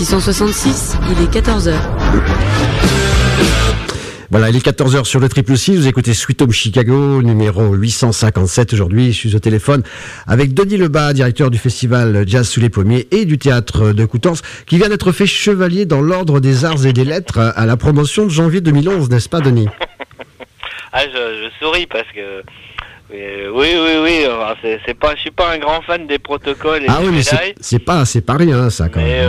666, il est 14h. Voilà, il est 14h sur le 666, vous écoutez Sweet Home Chicago, numéro 857 aujourd'hui. Je suis au téléphone avec Denis Lebas, directeur du festival Jazz sous les pommiers et du théâtre de Coutances, qui vient d'être fait chevalier dans l'ordre des arts et des lettres à la promotion de janvier 2011, n'est-ce pas Denis? Je souris parce que... Oui. Enfin, c'est pas, je suis pas un grand fan des protocoles et des médailles. C'est pas rien, ça, quand même.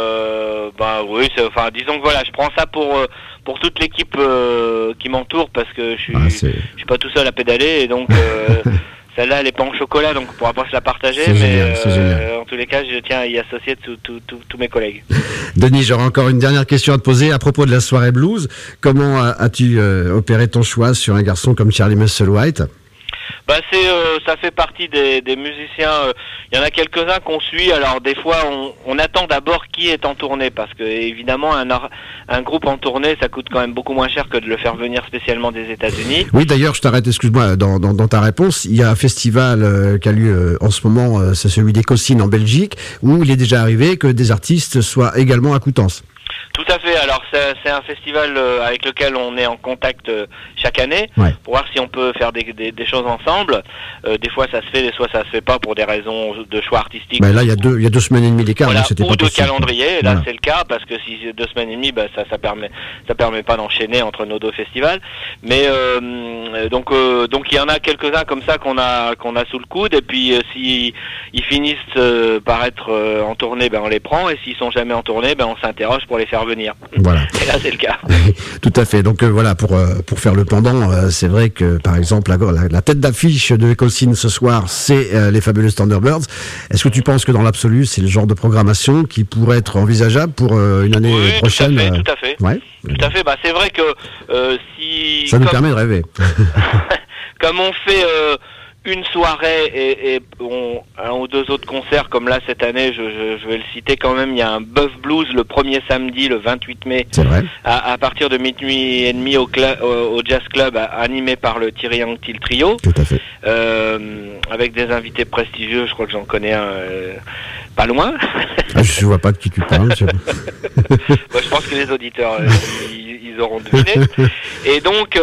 Oui, disons que voilà, je prends ça pour toute l'équipe qui m'entoure parce que je suis pas tout seul à pédaler et donc celle-là elle est pas en chocolat donc on pourra pas se la partager, mais en tous les cas je tiens à y associer tous mes collègues. Denis, j'aurais encore une dernière question à te poser à propos de la soirée blues. Comment as-tu opéré ton choix sur un garçon comme Charlie Musselwhite? Ça fait partie des musiciens. Il y en a quelques-uns qu'on suit. Alors des fois, on attend d'abord qui est en tournée parce que évidemment un groupe en tournée, ça coûte quand même beaucoup moins cher que de le faire venir spécialement des États-Unis. Oui, d'ailleurs, je t'arrête, excuse-moi, dans ta réponse, il y a un festival qui a lieu en ce moment, c'est celui des Cossines en Belgique, où il est déjà arrivé que des artistes soient également à Coutances. Tout à fait. Alors c'est un festival avec lequel on est en contact chaque année pour voir si on peut faire des choses ensemble. Des fois ça se fait, des fois ça se fait pas pour des raisons de choix artistiques. Là il y a 2 semaines et demie d'écart, voilà, c'était ou pas de possible. Calendrier. Là c'est le cas parce que si 2 semaines et demie, ça permet pas d'enchaîner entre nos 2 festivals. Mais donc il y en a quelques-uns comme ça qu'on a sous le coude et puis si ils finissent par être en tournée, on les prend et s'ils sont jamais en tournée, on s'interroge pour les faire venir. Voilà. Et là c'est le cas. Tout à fait. Donc voilà, pour faire le pendant, c'est vrai que par exemple la tête d'affiche de Cossines ce soir, c'est les Fabulous Thunderbirds. Est-ce que tu penses que dans l'absolu, c'est le genre de programmation qui pourrait être envisageable pour une année prochaine? Tout à fait. Ouais. Tout à fait. C'est vrai que si ça nous permet de rêver. Comme on fait une soirée et un ou 2 autres concerts comme là cette année, je vais le citer quand même, il y a un Buff Blues le premier samedi, le 28 mai, c'est vrai. À partir de minuit et demi au Jazz Club, animé par le Thierry Anctil Trio. Tout à fait. Avec des invités prestigieux, je crois que j'en connais un pas loin. Je vois pas de qui tu parles. Je pense que les auditeurs ils auront deviné. Et donc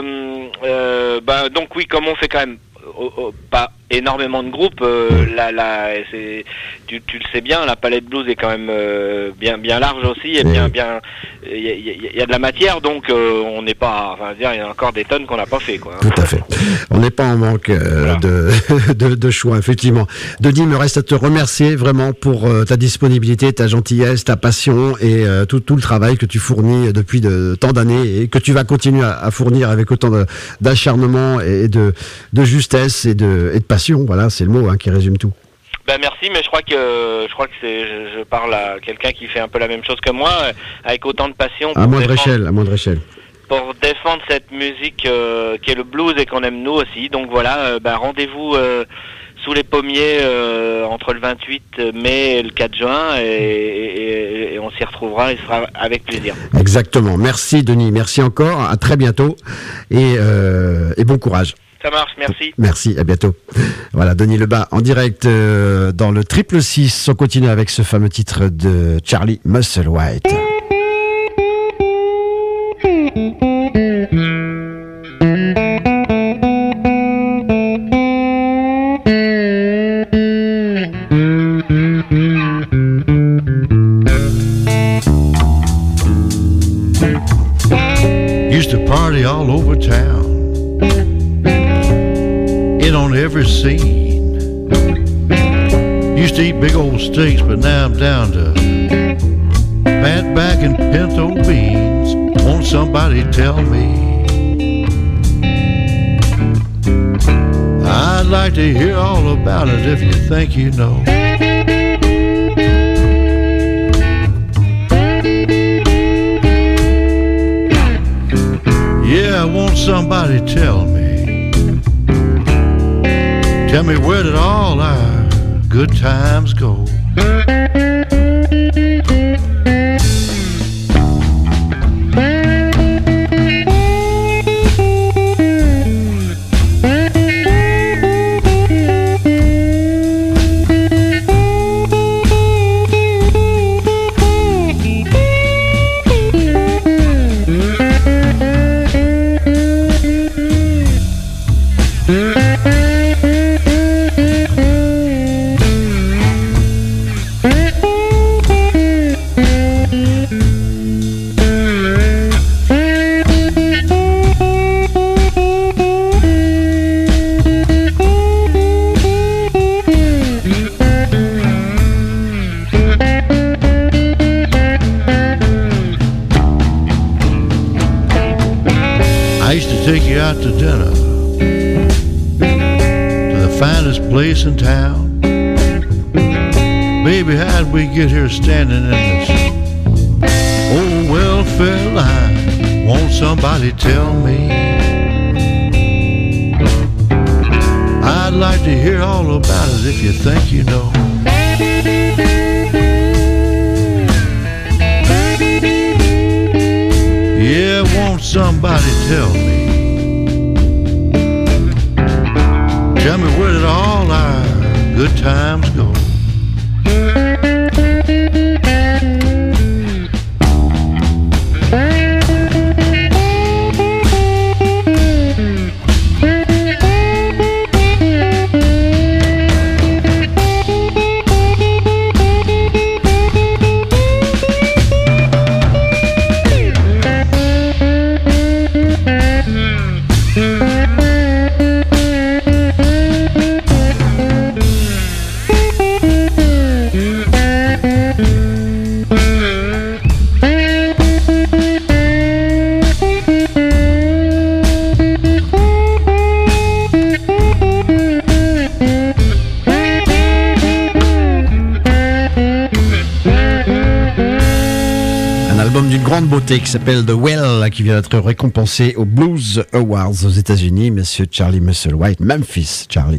oui, comme on fait quand même pas énormément de groupes, tu le sais bien, la palette blues est quand même bien large aussi et bien il y a de la matière, donc on n'est pas, il y a encore des tonnes qu'on n'a pas fait, quoi. Tout à fait. On n'est pas en manque de choix, effectivement. Denis, il me reste à te remercier vraiment pour ta disponibilité, ta gentillesse, ta passion et tout le travail que tu fournis depuis tant d'années et que tu vas continuer à fournir avec autant d'acharnement et de justesse et de passion. Voilà, c'est le mot qui résume tout. Merci, mais je crois que je parle à quelqu'un qui fait un peu la même chose que moi, avec autant de passion. À moindre échelle. Pour défendre cette musique qui est le blues et qu'on aime nous aussi. Donc voilà, rendez-vous sous les pommiers entre le 28 mai et le 4 juin et on s'y retrouvera et ce sera avec plaisir. Exactement. Merci Denis, merci encore, à très bientôt et bon courage. Ça marche, merci. Merci, à bientôt. Voilà, Denis Lebas en direct dans le 666. On continue avec ce fameux titre de Charlie Musselwhite. Used to party all over town, in on every scene. Used to eat big old steaks, but now I'm down to fatback and pinto beans. Won't somebody tell me? I'd like to hear all about it if you think you know. Yeah, won't somebody tell me? Tell me, where did all our good times go? out to dinner to the finest place in town. Baby, how'd we get here standing in this old welfare line? Won't somebody tell me? I'd like to hear all about it if you think you know. Yeah, won't somebody tell me? Tell me where did all our good times go? Grande beauté qui s'appelle The Well, qui vient d'être récompensé aux Blues Awards aux États-Unis, monsieur Charlie Musselwhite, Memphis Charlie.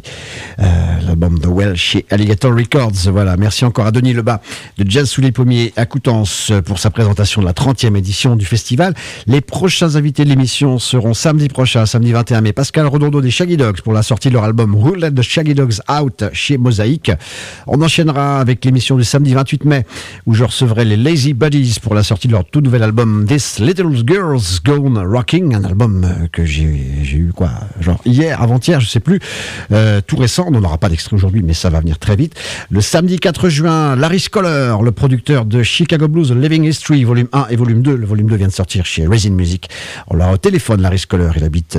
L'album The Well chez Alligator Records. Voilà, merci encore à Denis Lebas de Jazz sous les pommiers à Coutances pour sa présentation de la 30e édition du festival. Les prochains invités de l'émission seront samedi prochain, samedi 21 mai, Pascal Redondo des Shaggy Dogs pour la sortie de leur album Who Let the Shaggy Dogs Out chez Mosaïque. On enchaînera avec l'émission du samedi 28 mai où je recevrai les Lazy Buddies pour la sortie de leur tout nouvel album This Little Girl's Gone Rocking, un album que j'ai eu genre hier, avant-hier, je sais plus, tout récent. On n'aura pas d'extrait aujourd'hui, mais ça va venir très vite. Le samedi 4 juin, Larry Scholar, le producteur de Chicago Blues Living History, volume 1 et volume 2. Le volume 2 vient de sortir chez Resin Music. On l'a au téléphone, Larry Scholar, il habite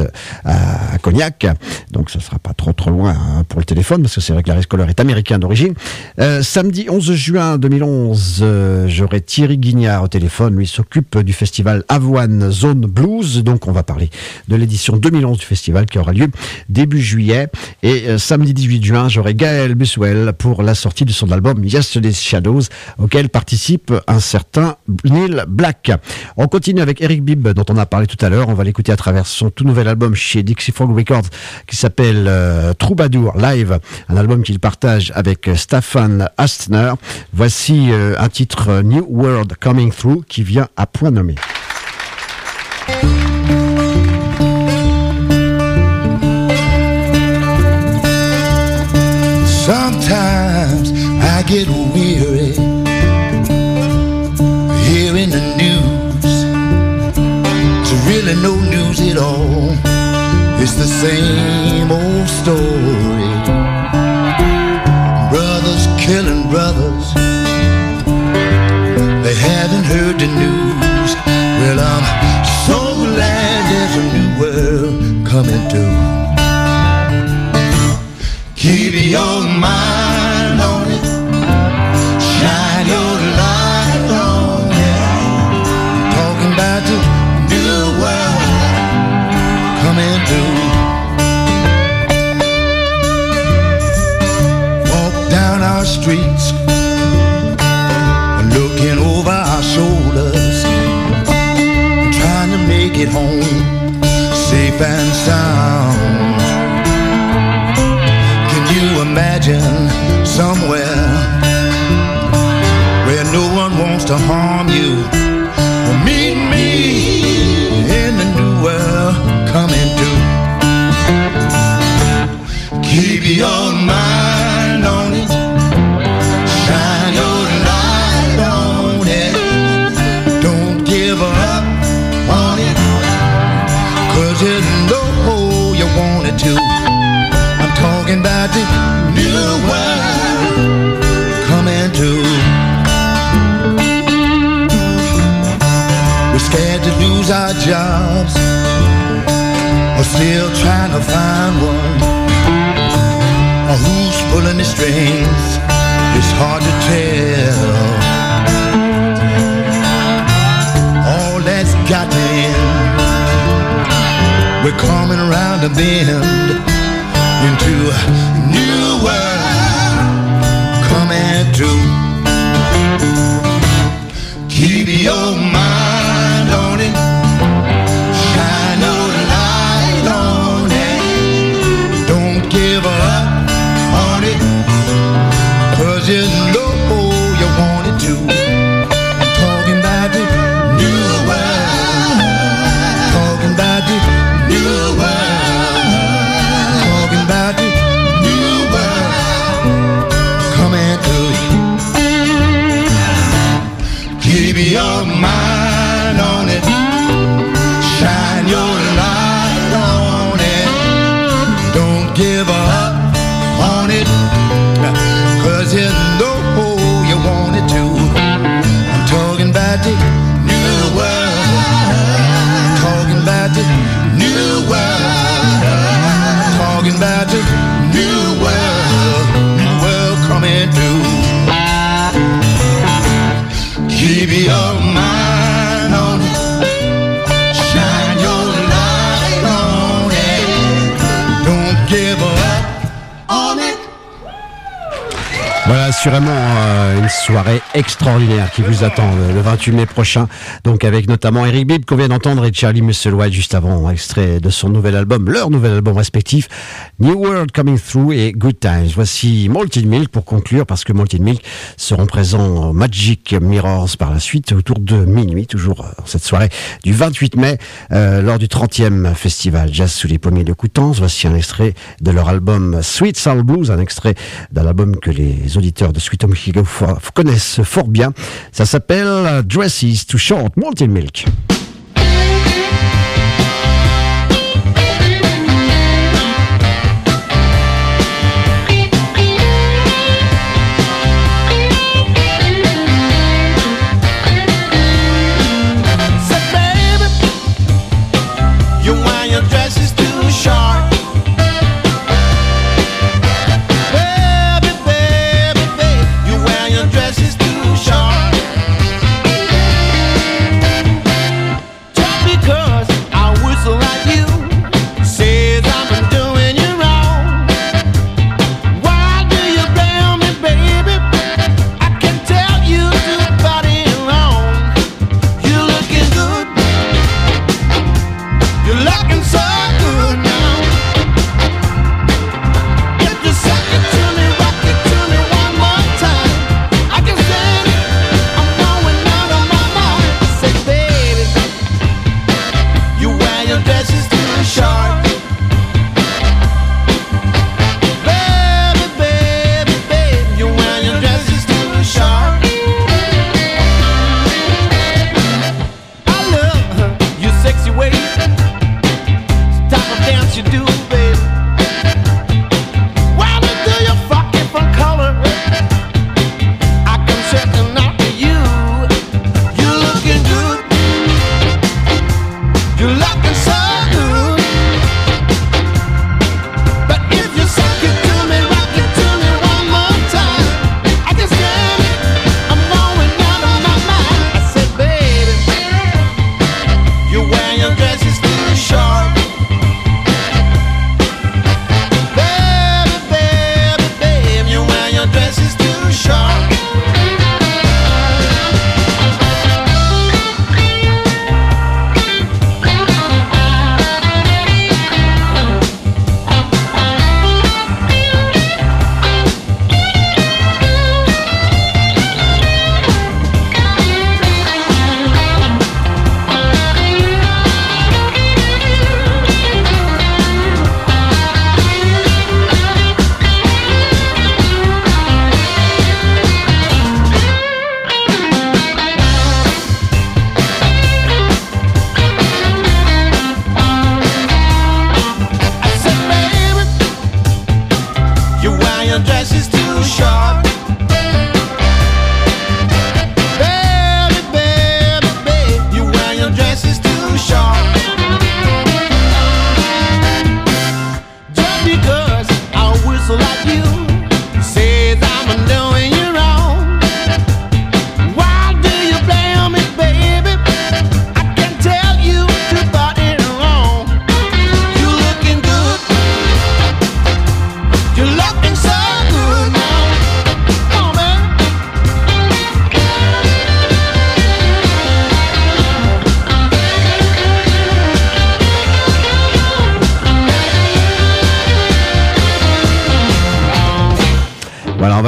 à Cognac, donc ça sera pas trop loin pour le téléphone, parce que c'est vrai que Larry Scholar est américain d'origine. Samedi 11 juin 2011, j'aurai Thierry Guignard au téléphone, lui s'occupe du festival Avoine Zone Blues, donc on va parler de l'édition 2011 du festival qui aura lieu début juillet. Et samedi 18 juin, j'aurai Gaël Buswell pour la sortie de son album Yesterday's Shadows, auquel participe un certain Neil Black. On continue avec Eric Bibb, dont on a parlé tout à l'heure. On va l'écouter à travers son tout nouvel album chez Dixie Folk Records qui s'appelle Troubadour Live, un album qu'il partage avec Staffan Astner. Voici un titre New World Coming Through qui vient à point nommé. Sometimes I get weary hearing the news. It's really no news at all. It's the same old story. Brothers killing brothers. They haven't heard the news. Well, I'm so glad there's a new world coming through. Keep your mind on it. Shine your light on it. Talking about the new world coming through. Walk down our streets, looking over our shoulders, trying to make it home safe and sound. Imagine somewhere where no one wants to harm you. Well, meet me in the new world coming through. Keep your mind on it. Shine your light on it. Don't give up on it, 'cause you know you want it to. I'm talking about the new world coming through. We're scared to lose our jobs, or still trying to find one. Or who's pulling the strings? It's hard to tell. All that's got to end. We're coming a bend into a new world coming true. Keep your mind on it, shine your light on it, don't give up on it, 'cause you know you want it to. I'm talking about the new world, talking about the new world, talking about the new world coming to you. Keep your mind on it, shine your light on it, don't give up on it, 'cause you know you want it to. I'm talking about the new world, talking about the new world, talking about the new world coming through. Keep your mind on it, shine your light on it, don't give up on it. Voilà, assurément une soirée extraordinaire qui vous attend le 28 mai prochain. Donc avec notamment Eric Bibb qu'on vient d'entendre et Charlie Musselwhite juste avant, extrait de son nouvel album, leur nouvel album respectif, New World Coming Through et Good Times. Voici Malted Milk pour conclure, parce que Malted Milk seront présents au Magic Mirrors par la suite autour de minuit, toujours cette soirée du 28 mai, lors du 30e festival Jazz sous les pommiers de Coutances. Voici un extrait de leur album Sweet Soul Blues, un extrait d'un album que les auditeurs de Sweet Home Chicago connaissent fort bien. Ça s'appelle Dresses Too Short, Malted Milk.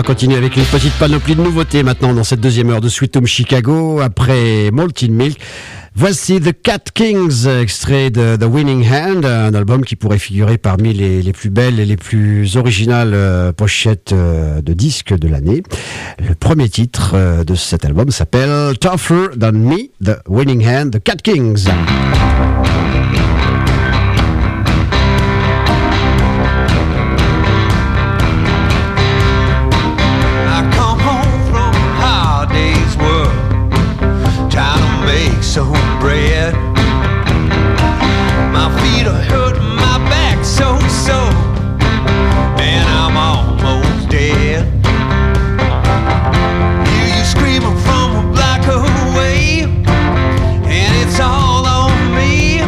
continue avec une petite panoplie de nouveautés maintenant dans cette deuxième heure de Sweet Home Chicago. Après Malted Milk, voici The Cat Kings, extrait de The Winning Hand, un album qui pourrait figurer parmi les plus belles et les plus originales pochettes de disques de l'année. Le premier titre de cet album s'appelle Tougher Than Me, The Winning Hand, The Cat Kings. Some bread. My feet are hurting, my back so, and I'm almost dead. Hear you screaming from a block away, and it's all on me.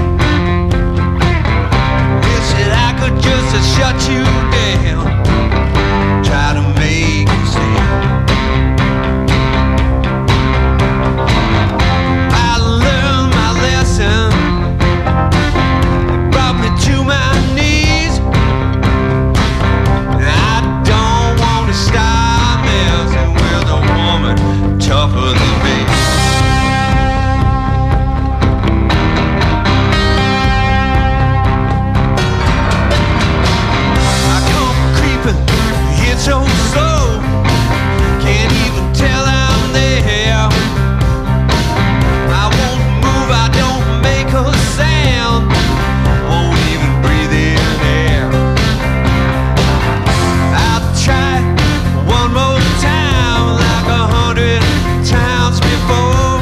Wish that I could just shut you down, try to make you see. Tougher than me. I come creeping, it's so slow, can't even tell I'm there. I won't move, I don't make a sound, won't even breathe in air. I'll try one more time, like 100 times before.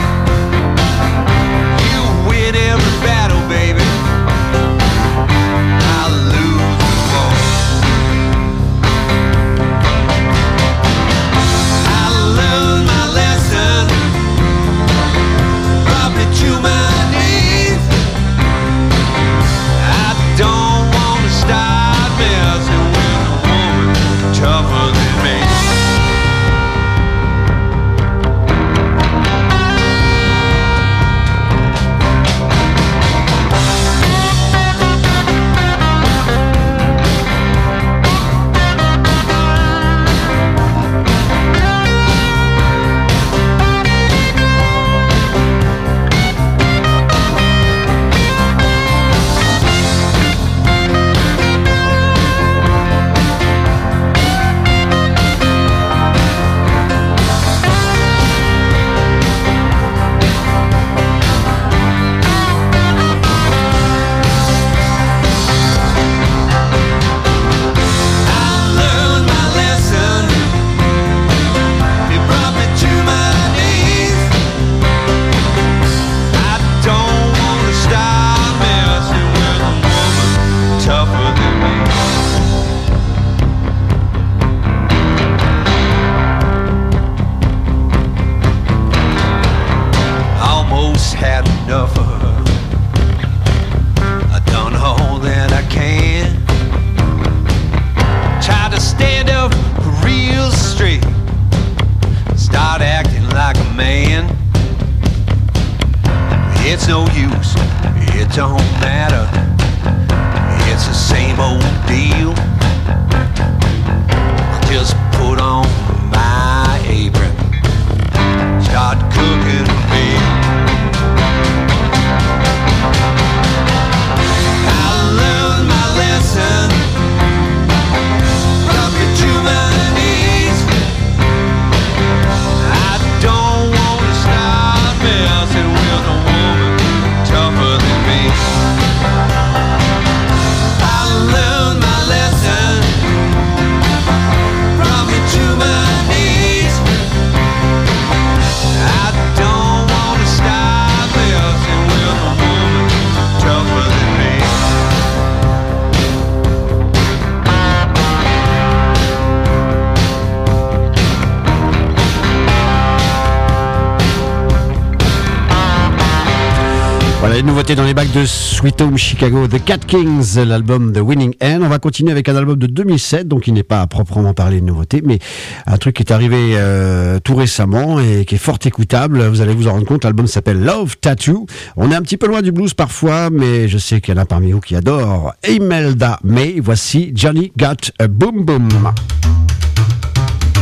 You win every battle, baby, I lose the war. I learned my lesson, brought me to my knees. I don't wanna start messing with a woman tougher than me. Had enough of her. I've done all that I can. Try to stand up real straight, start acting like a man. It's no use, it don't matter, it's the same old deal. I'll just put on my apron, start cooking a meal. Brought me to my knees. I don't wanna start messing with a woman tougher than me. I learned my lesson. Brought me to my knees. I don't wanna start messing with a woman tougher than me. Voilà les nouveautés dans les bacs de Sweet Home Chicago, The Cat Kings, l'album The Winning Hand. On va continuer avec un album de 2007, donc il n'est pas à proprement parler de nouveauté, mais un truc qui est arrivé tout récemment et qui est fort écoutable. Vous allez vous en rendre compte, l'album s'appelle Love Tattoo. On est un petit peu loin du blues parfois, mais je sais qu'il y en a parmi vous qui adorent Imelda May. Voici Johnny Got a Boom Boom.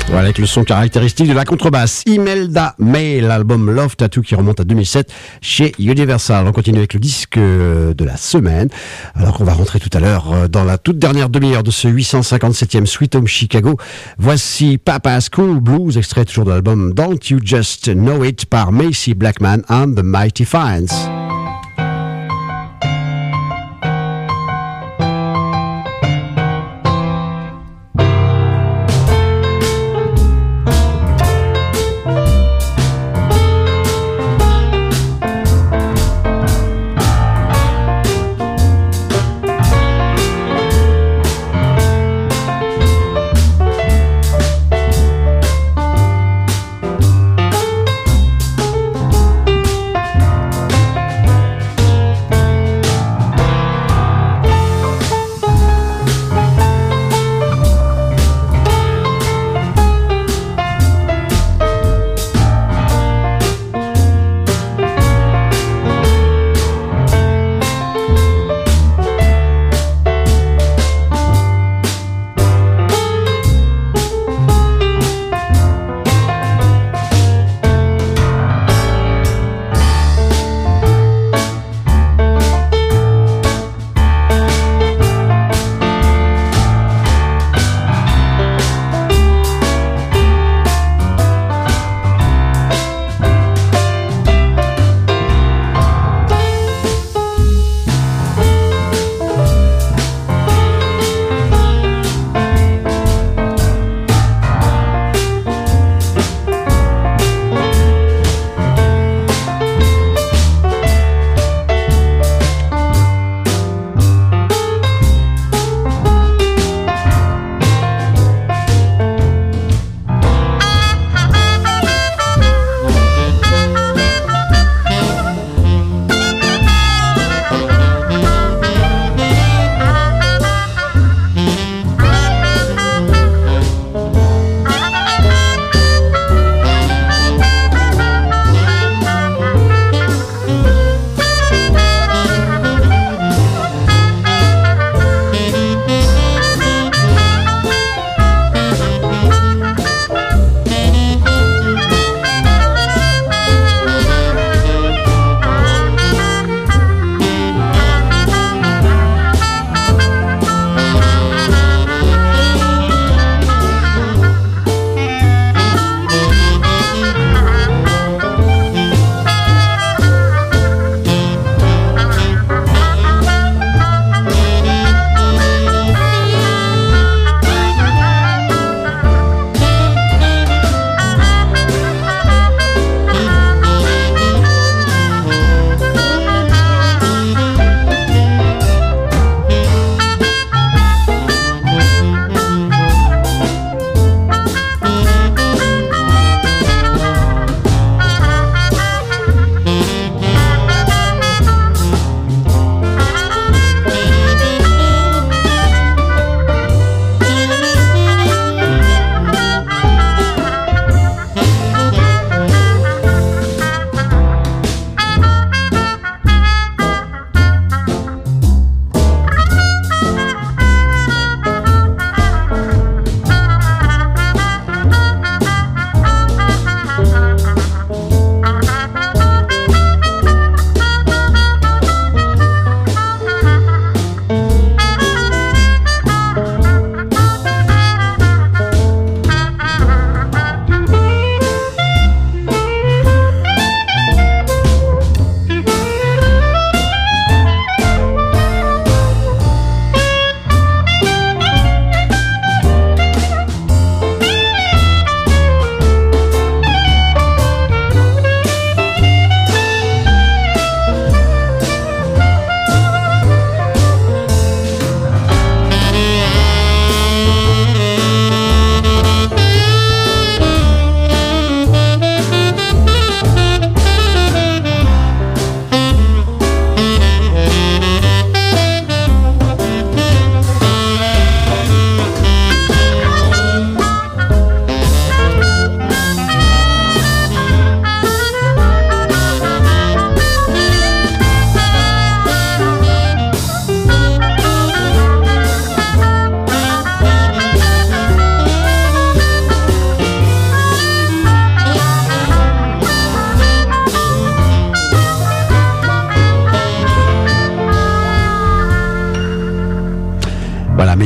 Voilà, avec le son caractéristique de la contrebasse. Imelda May, l'album Love Tattoo qui remonte à 2007 chez Universal. On continue avec le disque de la semaine. Alors qu'on va rentrer tout à l'heure dans la toute dernière demi-heure de ce 857e Sweet Home Chicago. Voici Papa's Cool Blues, extrait toujours de l'album Don't You Just Know It par Macy Blackman and the Mighty Fines.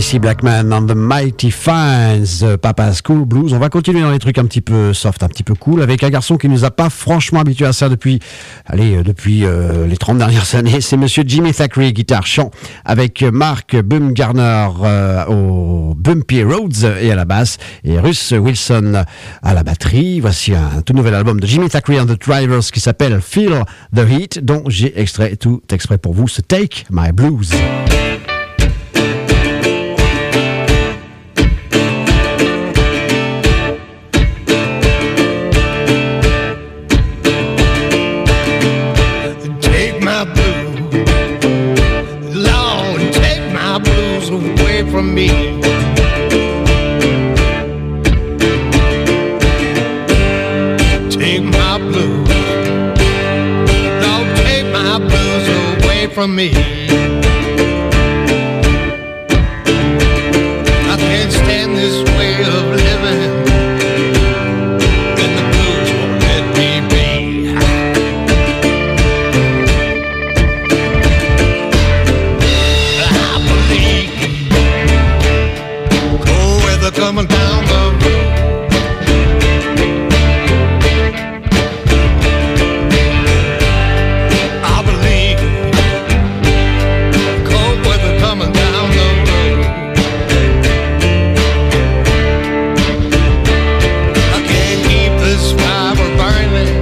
Tracy Blackman and the Mighty Fines, Papa's Cool Blues. On va continuer dans les trucs un petit peu soft, un petit peu cool, avec un garçon qui nous a pas franchement habitué à ça depuis les 30 dernières années. C'est monsieur Jimmy Thackeray, guitare chant, avec Mark Bumgarner au Bumpy Roads et à la basse, et Russ Wilson à la batterie. Voici un tout nouvel album de Jimmy Thackeray and the Drivers qui s'appelle Feel the Heat, dont j'ai extrait tout exprès pour vous, ce Take My Blues. From me, take my blues, don't take my blues away from me. I can't stand this way of living, and the blues won't let me be. I believe coming down the road, I believe cold weather coming down the road. I can't keep this fire burning,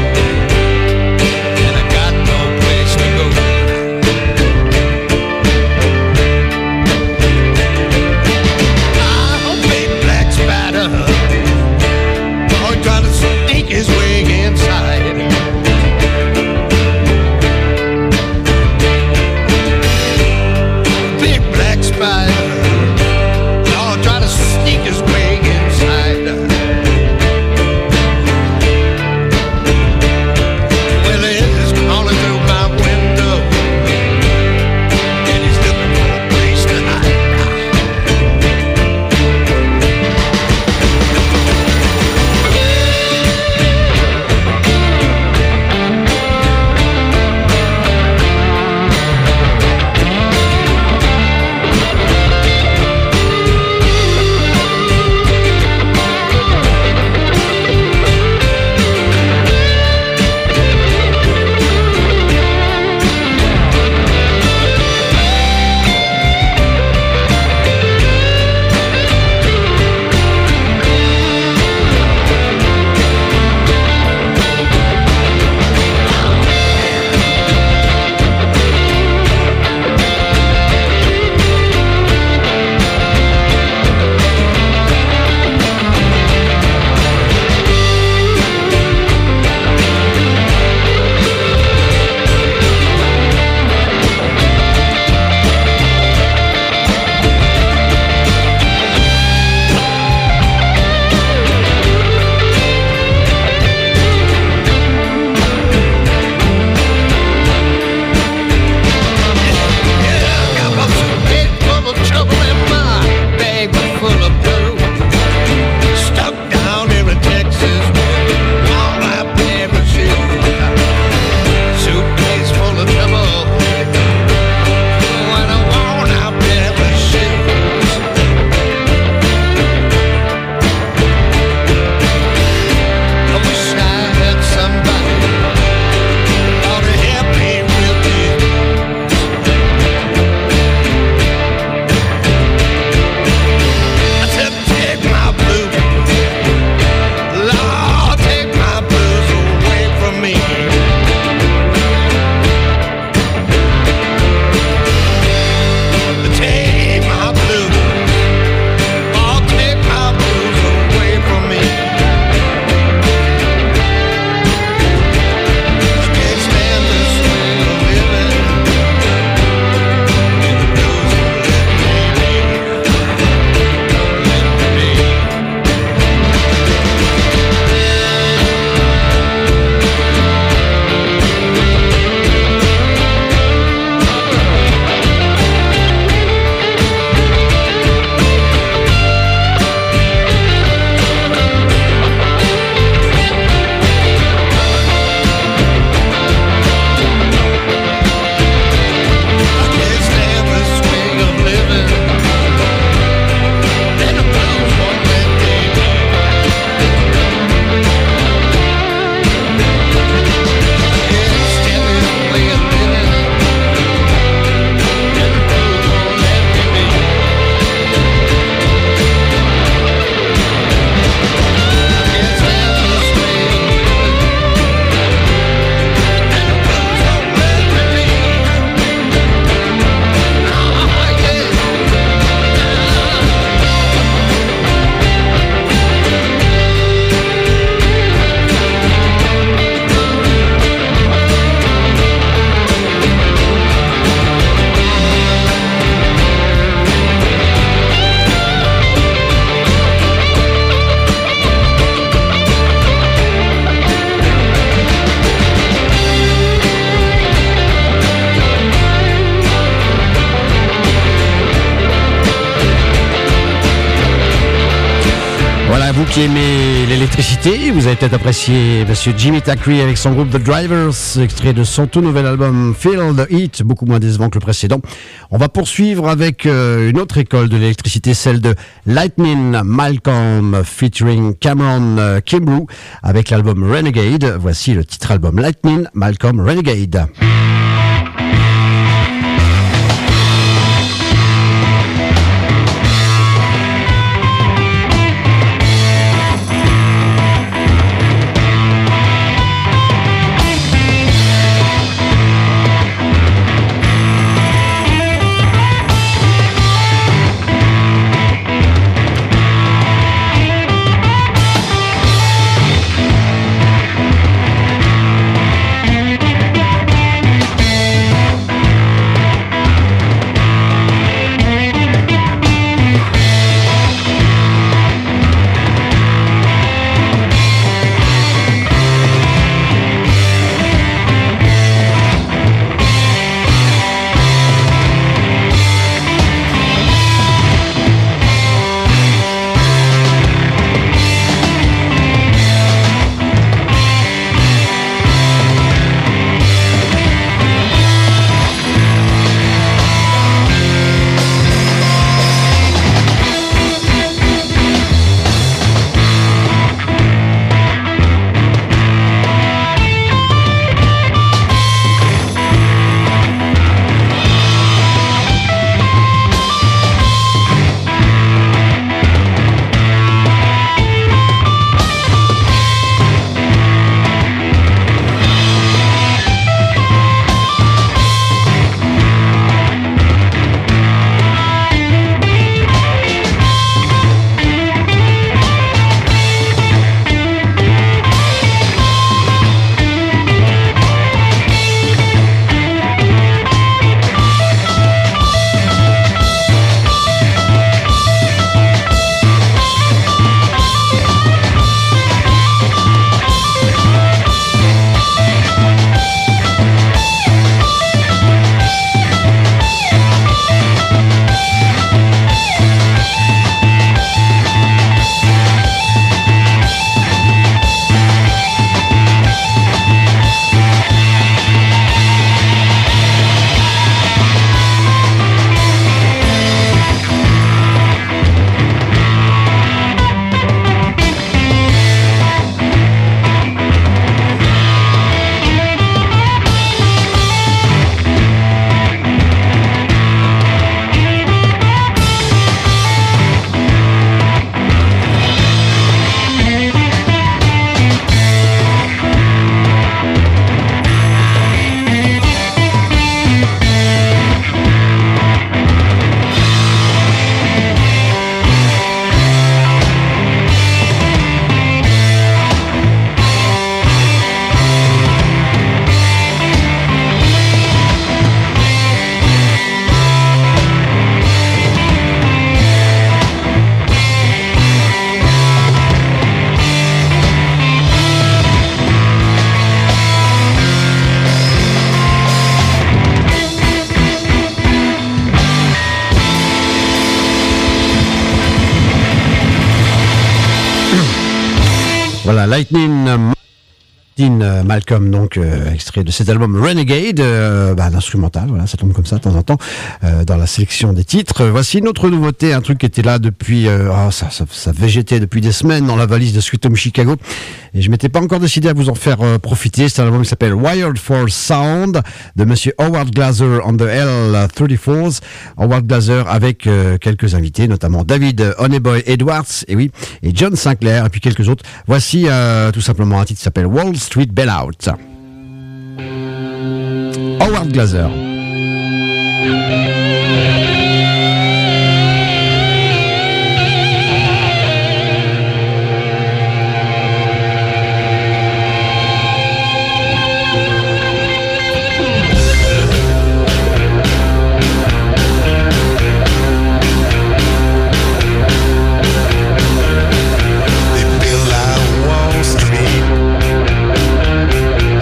and I got no place to go. I'll be black vous qui aimez l'électricité, vous avez peut-être apprécié Monsieur Jimmy Thackeray avec son groupe The Drivers, extrait de son tout nouvel album Feel the Heat, beaucoup moins décevant que le précédent. On va poursuivre avec une autre école de l'électricité, celle de Lightning Malcolm featuring Cameron Kimbrough avec l'album Renegade. Voici le titre album Lightning Malcolm Renegade. Voilà, Lightning Malcolm, donc extrait de cet album Renegade, l'instrumental, voilà, ça tombe comme ça de temps en temps dans la sélection des titres. Voici une autre nouveauté, un truc qui était là depuis, ça végétait depuis des semaines dans la valise de Sweet Home Chicago, et je m'étais pas encore décidé à vous en faire profiter. C'est un album qui s'appelle Wired for Sound de Monsieur Howard Glazer on the L34s. Howard Glazer avec quelques invités, notamment David Honeyboy Edwards, et John Sinclair, et puis quelques autres. Voici tout simplement un titre qui s'appelle Wall Street Bailout. Howard Glazer.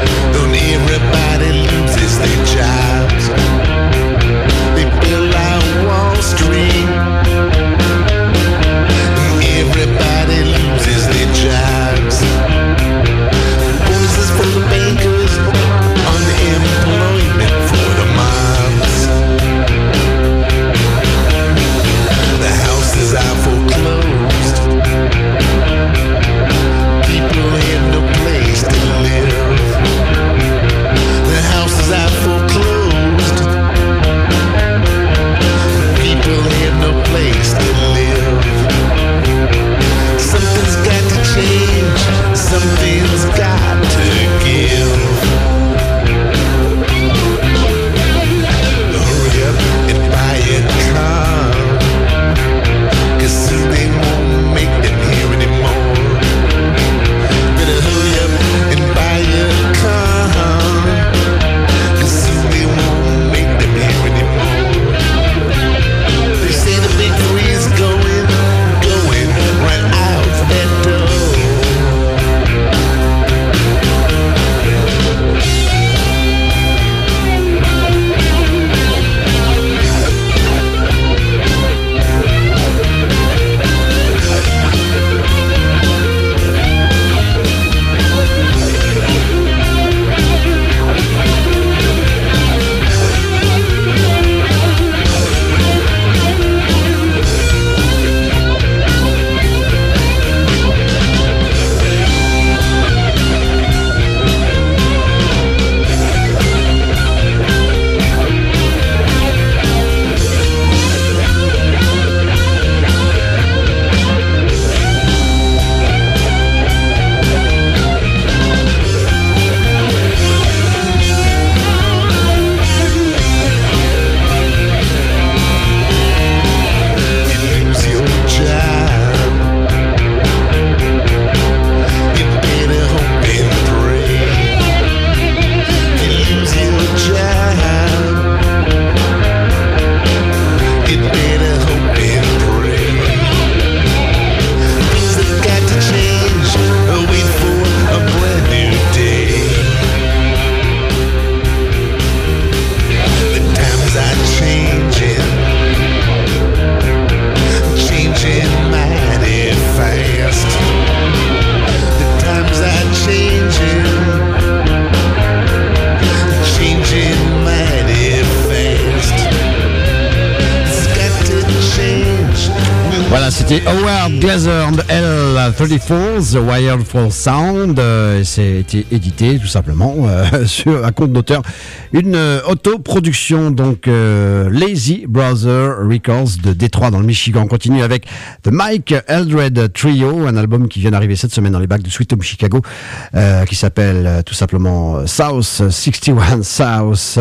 Everybody loses their jobs. They build out 'cause they won't make them here anymore. Better hurry up and buy your car, 'cause soon they won't make them here anymore. They say the big three is going right out that door. C'était Howard Glazer and L34, The Wired for Sound. C'était édité tout simplement sur un compte d'auteur, une autoproduction, donc Lazy Brother Records de Détroit dans le Michigan. On continue avec The Mike Eldred Trio, un album qui vient d'arriver cette semaine dans les bacs de Sweet Home Chicago, qui s'appelle tout simplement South 61 South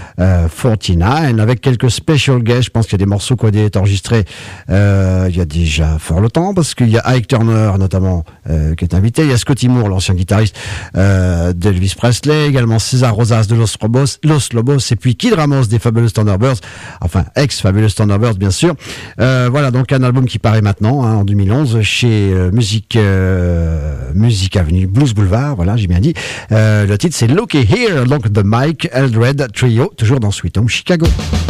49, avec quelques special guests. Je pense qu'il y a des morceaux qui ont été enregistrés il y a déjà fort longtemps, parce qu'il y a Ike Turner notamment qui est invité, il y a Scotty Moore, l'ancien guitariste d'Elvis Presley, également César Rosas de Los Lobos, et puis Kid Ramos des Fabulous Thunderbirds, enfin ex-Fabulous Thunderbirds bien sûr. Voilà, donc un album qui paraît maintenant en 2011 chez Music Avenue Blues Boulevard, voilà, j'ai bien dit. Le titre c'est Looky Here, donc The Mike Eldred Trio, toujours dans Sweet Home Chicago.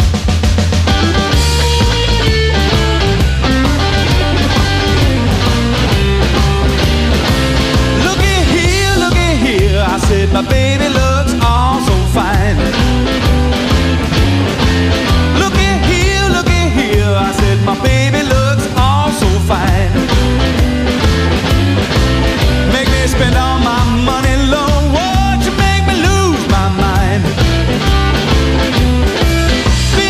My baby looks all so fine. Looky here, I said my baby looks all so fine. Make me spend all my money low, won't you make me lose my mind?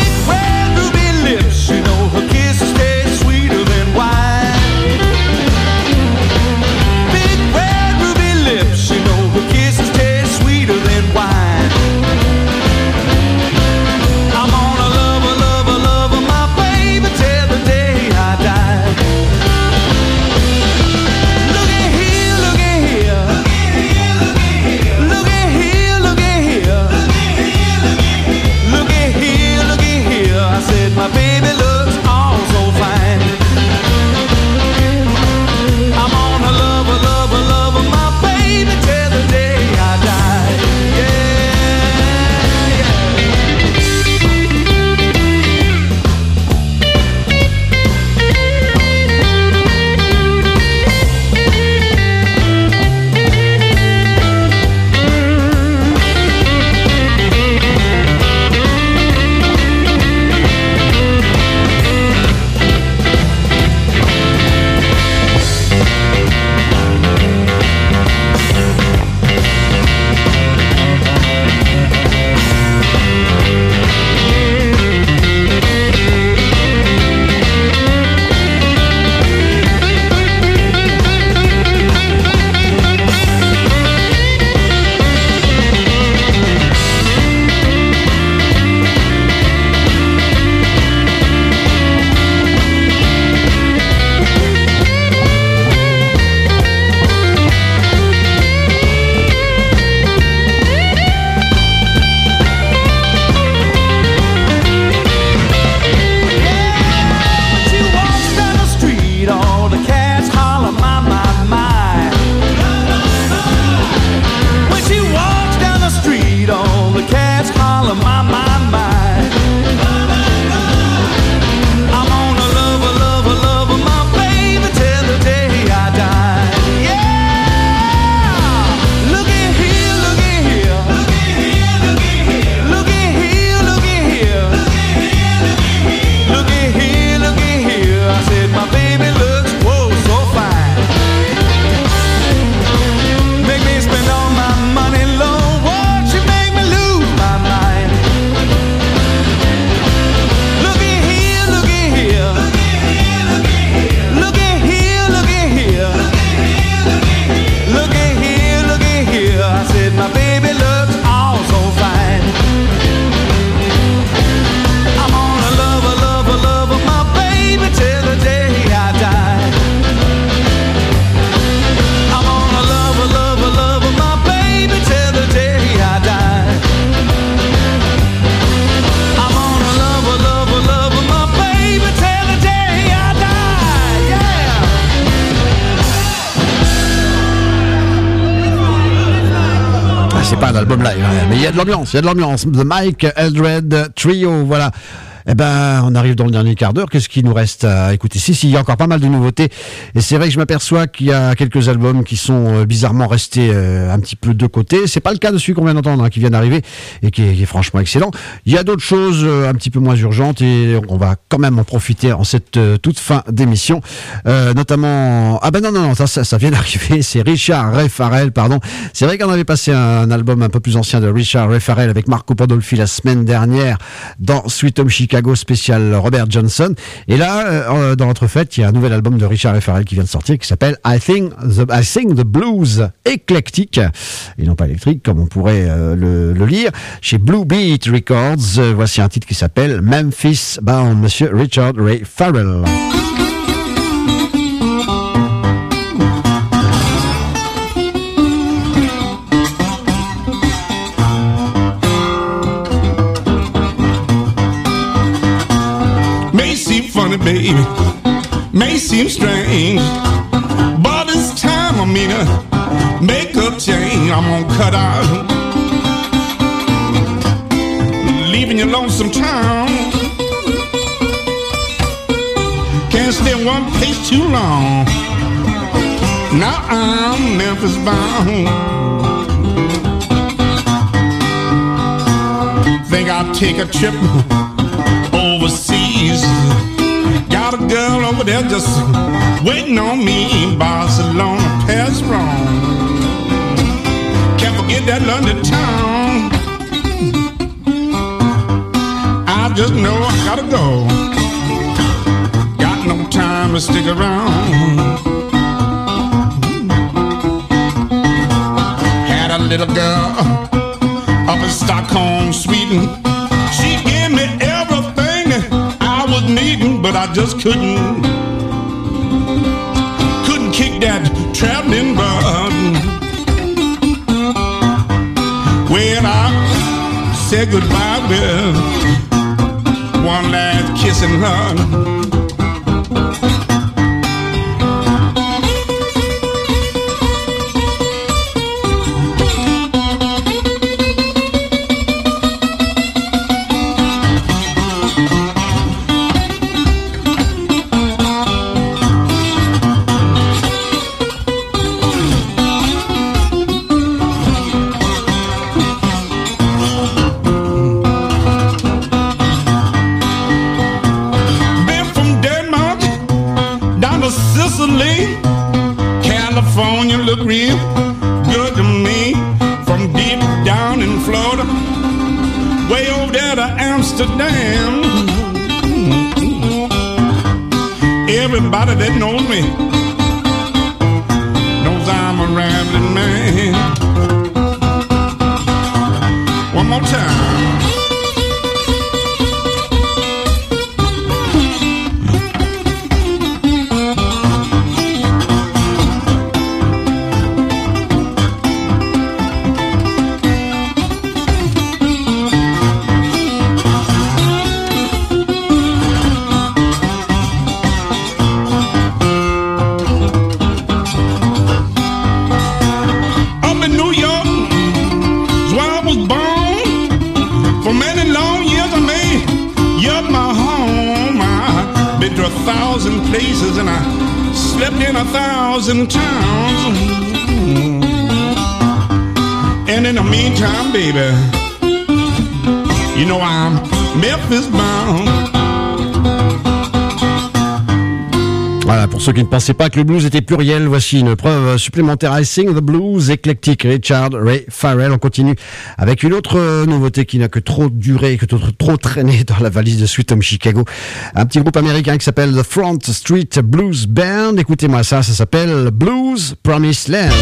the cats holler, my, my. When she walks down the street, all the cats holler, my, my. I'm gonna love her, love her, love her, my baby, till the day I die. Yeah! Look at here, look at here. Look at here, look at here. Look at here, look at here. I said my baby looks, whoa, so fine. Make me spend all my money low. Won't she make me lose my mind? Look at here, look at here. Look at here, look at here. Look at here, look at here. I said my baby looks all so fine. I'm gonna love her, love her, love her, my baby, till the day I die. I'm gonna love her, love her, love her, my baby, till the day I die. I'm gonna love her, love her, love her, my baby, till the day I die. Yeah. Ah, c'est pas un album live, hein, mais il y a de l'ambiance, The Mike Eldred Trio, voilà. Eh ben, on arrive dans le dernier quart d'heure. Qu'est-ce qu'il nous reste à écouter? Si, il y a encore pas mal de nouveautés. Et c'est vrai que je m'aperçois qu'il y a quelques albums qui sont bizarrement restés un petit peu de côté. C'est pas le cas de celui qu'on vient d'entendre, hein, qui vient d'arriver et qui est franchement excellent. Il y a d'autres choses un petit peu moins urgentes et on va quand même en profiter en cette toute fin d'émission. Notamment... Ah ben non, ça vient d'arriver. C'est Richard Ray Farrell, pardon. C'est vrai qu'on avait passé un album un peu plus ancien de Richard Ray Farrell avec Marco Pandolfi la semaine dernière dans Sweet Home Chicago spécial Robert Johnson. Et là, dans notre fête, il y a un nouvel album de Richard Ray Farrell qui vient de sortir qui s'appelle I Sing the Blues éclectique et non pas électrique comme on pourrait le lire chez Blue Beat Records. Voici un titre qui s'appelle Memphis Bound, Monsieur Richard Ray Farrell. Funny, baby, may seem strange, but it's time for me to make a change. I'm gonna cut out leaving your lonesome town. Can't stay in one place too long. Now I'm Memphis bound. Think I'll take a trip overseas. Got a girl over there just waiting on me in Barcelona, Paris, Rome. Can't forget that London town. I just know I gotta go. Got no time to stick around. Had a little girl up in Stockholm, Sweden. She gave me everything that I was needing, but I just couldn't kick that traveling bug. When I said goodbye with one last kiss and hug. California look real good to me. From deep down in Florida, way over there to Amsterdam. Everybody that knows me knows I'm a rambling man. One more time. places and I slept in 1,000 towns. And in the meantime, baby, you know I'm Memphis bound. Voilà, pour ceux qui ne pensaient pas que le blues était pluriel, voici une preuve supplémentaire. I Sing the Blues, éclectique, Richard Ray Farrell. On continue avec une autre nouveauté qui n'a que trop duré, que trop traîné dans la valise de Sweet Home Chicago. Un petit groupe américain qui s'appelle The Front Street Blues Band. Écoutez-moi ça s'appelle Blues Promised Land.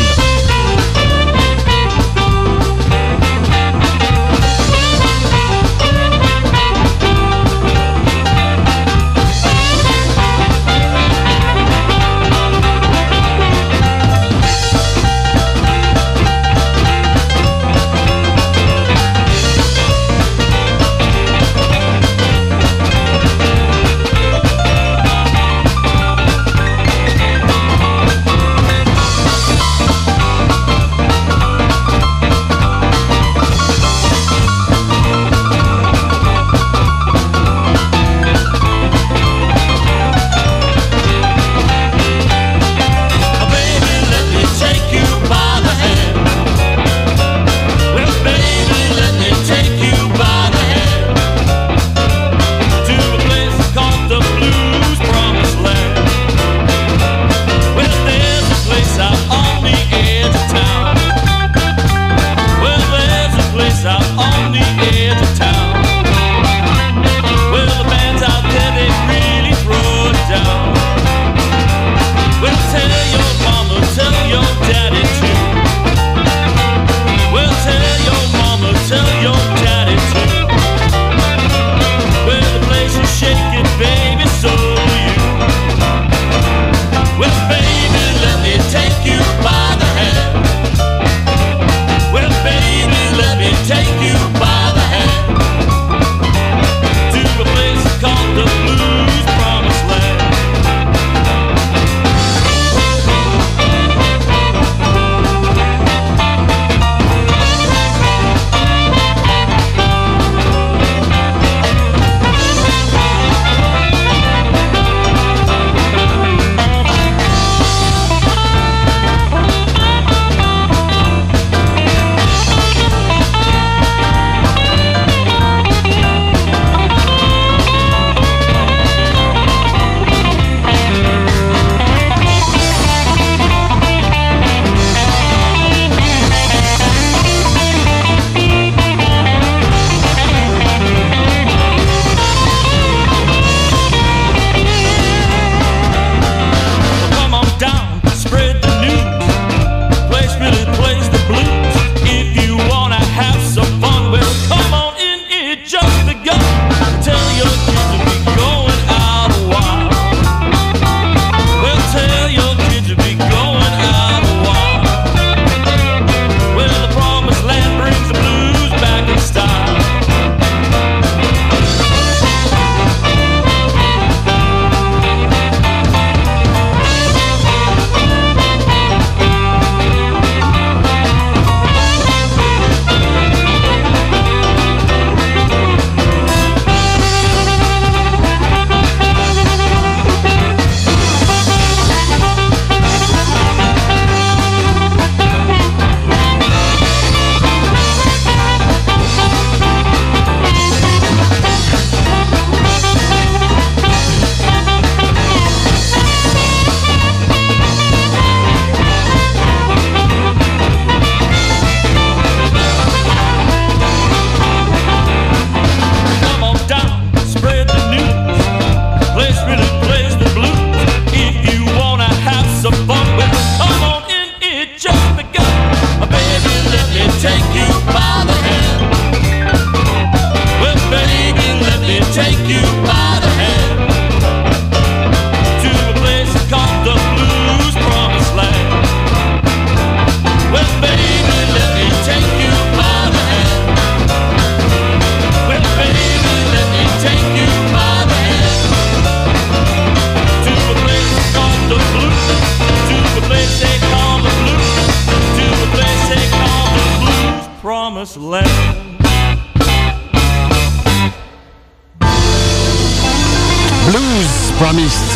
promised land. Blues Promised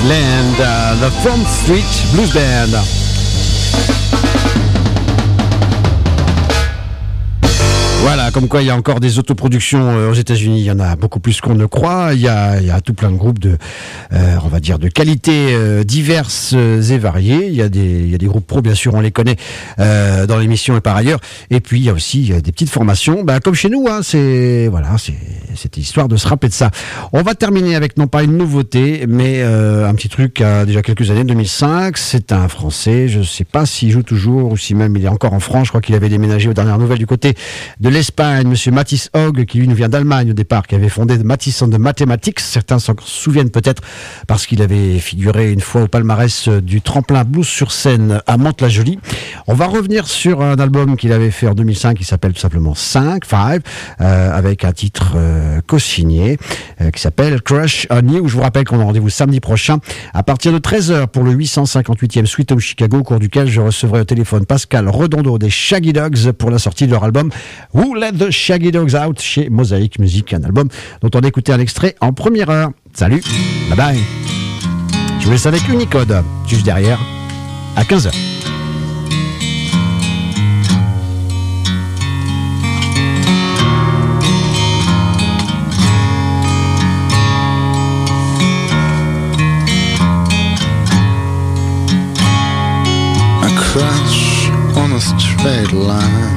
Land, The Front Street Blues Band. Voilà, comme quoi il y a encore des autoproductions aux États-Unis, il y en a beaucoup plus qu'on ne croit. Il y a tout plein de groupes de, on va dire, de qualités diverses et variées. Il y a des groupes pro, bien sûr, on les connaît dans l'émission et par ailleurs. Et puis il y a aussi des petites formations, comme chez nous. C'est cette histoire de se rappeler de ça. On va terminer avec non pas une nouveauté, mais un petit truc à déjà quelques années, 2005. C'est un Français. Je ne sais pas s'il joue toujours ou si même il est encore en France. Je crois qu'il avait déménagé aux dernières nouvelles du côté de l'Espagne, monsieur Matisse Hogg, qui lui nous vient d'Allemagne au départ, qui avait fondé Matisse and the Mathematics. Certains s'en souviennent peut-être parce qu'il avait figuré une fois au palmarès du tremplin blues sur scène à Mantes-la-Jolie. On va revenir sur un album qu'il avait fait en 2005 qui s'appelle tout simplement 5, avec un titre co-signé qui s'appelle Crush on You. Je vous rappelle qu'on a rendez-vous samedi prochain à partir de 13h pour le 858e Sweet Home Chicago, au cours duquel je recevrai au téléphone Pascal Redondo des Shaggy Dogs pour la sortie de leur album Who Let the Shaggy Dogs Out chez Mosaic Music, un album dont on a écouté un extrait en première heure. Salut, bye bye. Je vous laisse avec Unicode, juste derrière, à 15h. Crash on a straight line.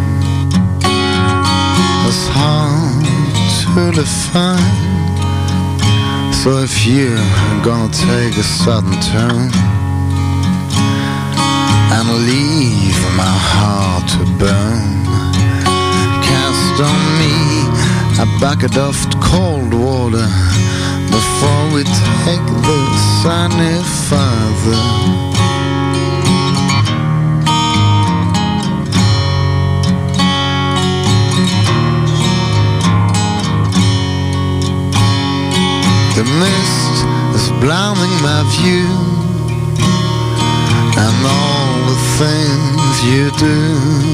It's hard to define. So if you're gonna take a sudden turn and leave my heart to burn, cast on me a bucket of cold water before we take this any further. The mist is blinding my view, and all the things you do.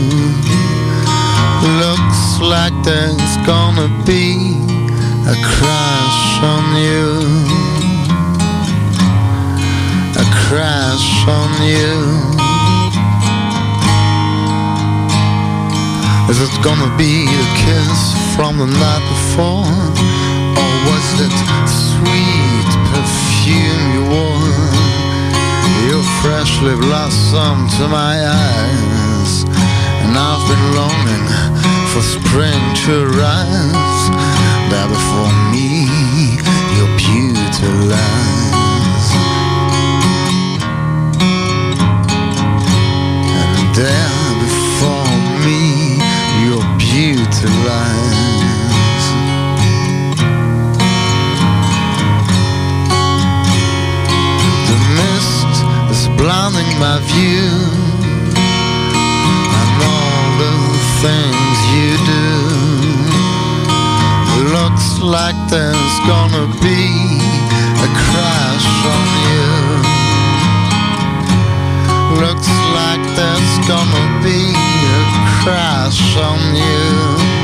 Looks like there's gonna be a crash on you, a crash on you. Is it gonna be a kiss from the night before? Or was it sweet perfume you wore? You freshly blossomed to my eyes, and I've been longing for spring to rise. There before me, your beauty lies, and there before me, your beauty lies. Blinding my view, and all the things you do. Looks like there's gonna be a crash on you. Looks like there's gonna be a crash on you.